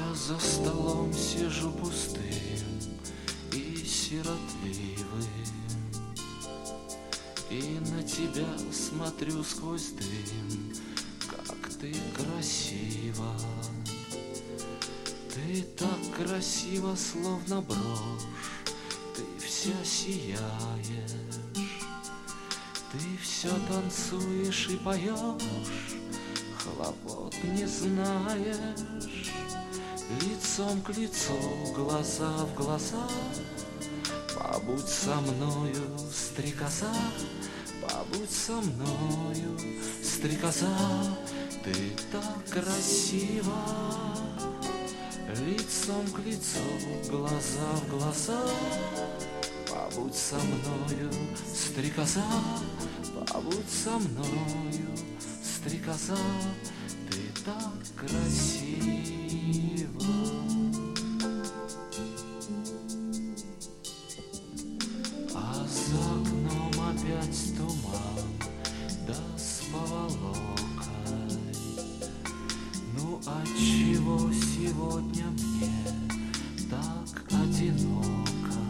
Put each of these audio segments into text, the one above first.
Я за столом сижу пустым и сиротливым, и на тебя смотрю сквозь дым, как ты красива. Ты так красива, словно брошь, ты вся сияешь, ты все танцуешь и поешь, хлопот не знаешь. Лицом к лицу, глаза в глаза, побудь со мною, стрекоза, побудь со мною, стрекоза. Ты так красива. Лицом к лицу, глаза в глаза, побудь со мною, стрекоза, побудь со мною, стрекоза. Ты так красива. А за окном опять туман, да с поволокой. Ну отчего сегодня мне так одиноко?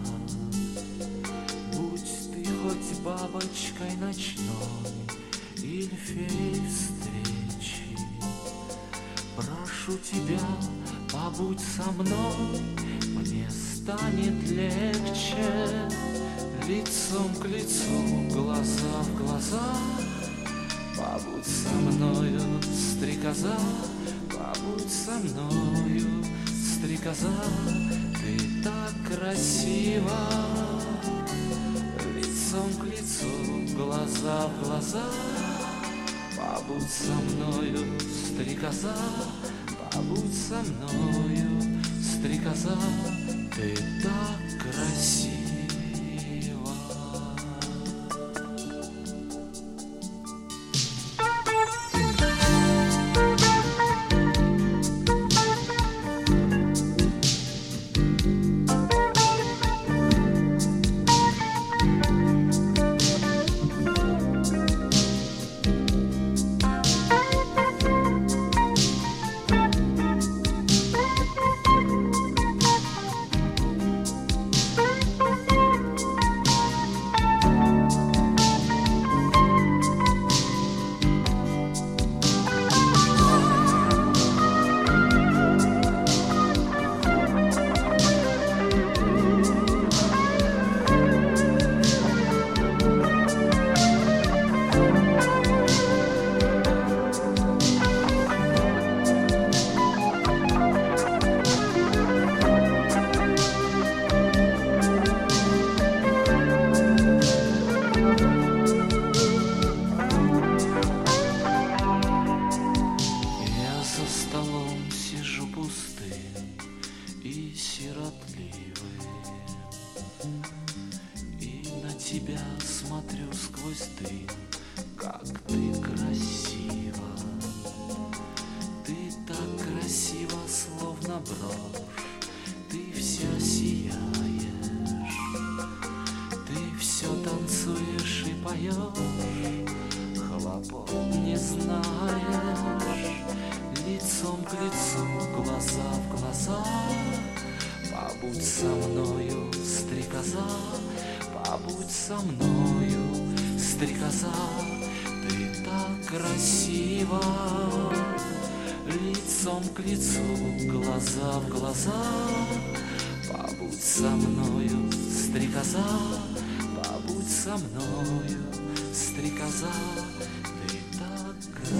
Будь ты хоть бабочкой ночной или феей встречи, прошу тебя, побудь со мной, мне станет легче. Лицом к лицу, глаза в глаза, побудь со мною, стрекоза, побудь со мною, стрекоза. Ты так красива. Лицом к лицу, глаза в глаза, побудь со мною, стрекоза, побудь со мною, стрекоза. Ты так красива. Сижу пустым и сиротливым, и на тебя смотрю сквозь дым, как ты красива. Ты так красива, словно брошь, ты вся сияешь, ты все танцуешь и поешь, хлопот не знаешь. Лицом к лицу, глаза в глаза, побудь со мною, стрекоза, побудь со мною, стрекоза. Ты так красива. Лицом к лицу, глаза в глаза, побудь со мною, стрекоза, побудь со мною, стрекоза. Ты так красива.